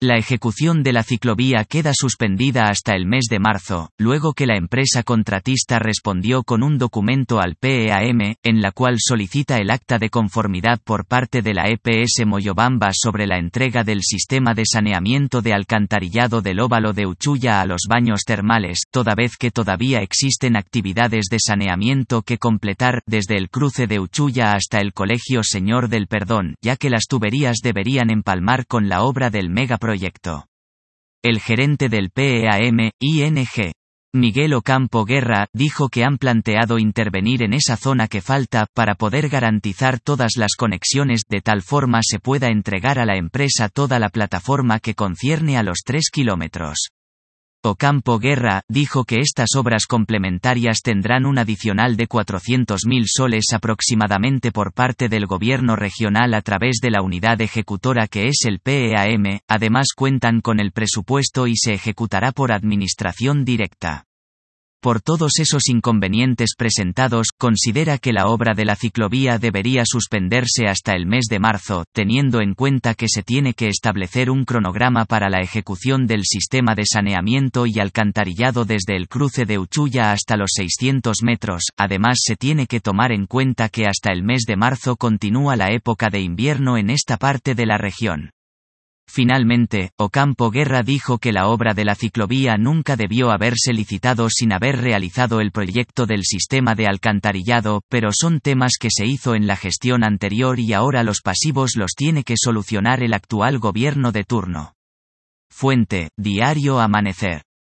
La ejecución de la ciclovía queda suspendida hasta el mes de marzo, luego que la empresa contratista respondió con un documento al PEAM, en la cual solicita el acta de conformidad por parte de la EPS Moyobamba sobre la entrega del sistema de saneamiento de alcantarillado del óvalo de Uchuya a los baños termales, toda vez que todavía existen actividades de saneamiento que completar, desde el cruce de Uchuya hasta el Colegio Señor del Perdón, ya que las tuberías deberían empalmar con la obra del megaproyecto. El gerente del PEAM, ING, Miguel Ocampo Guerra, dijo que han planteado intervenir en esa zona que falta, para poder garantizar todas las conexiones, de tal forma se pueda entregar a la empresa toda la plataforma que concierne a los 3 kilómetros. Ocampo Guerra dijo que estas obras complementarias tendrán un adicional de 400.000 soles aproximadamente por parte del gobierno regional a través de la unidad ejecutora que es el PEAM, además cuentan con el presupuesto y se ejecutará por administración directa. Por todos esos inconvenientes presentados, considera que la obra de la ciclovía debería suspenderse hasta el mes de marzo, teniendo en cuenta que se tiene que establecer un cronograma para la ejecución del sistema de saneamiento y alcantarillado desde el cruce de Uchuya hasta los 600 metros, además se tiene que tomar en cuenta que hasta el mes de marzo continúa la época de invierno en esta parte de la región. Finalmente, Ocampo Guerra dijo que la obra de la ciclovía nunca debió haberse licitado sin haber realizado el proyecto del sistema de alcantarillado, pero son temas que se hizo en la gestión anterior y ahora los pasivos los tiene que solucionar el actual gobierno de turno. Fuente: Diario Amanecer.